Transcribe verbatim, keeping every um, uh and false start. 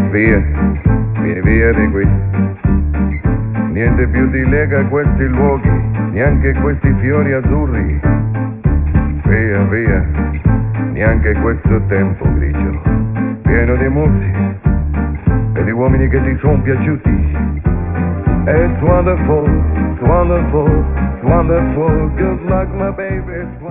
Via, vieni via di qui. Niente più ti lega a questi luoghi, neanche questi fiori azzurri. Via, via, neanche questo tempo grigio, pieno di muzzi e di uomini che ti sono piaciuti. It's wonderful, it's wonderful, it's wonderful. Good luck, my baby. It's